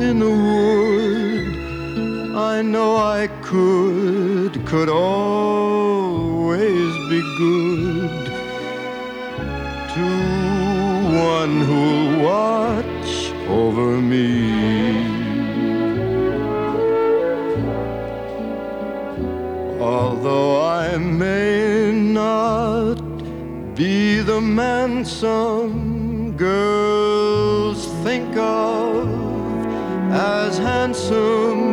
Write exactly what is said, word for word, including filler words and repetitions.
in the wood, I know I could, could always be good to one who'll watch over me. Although I may not be the man some girls think of as handsome,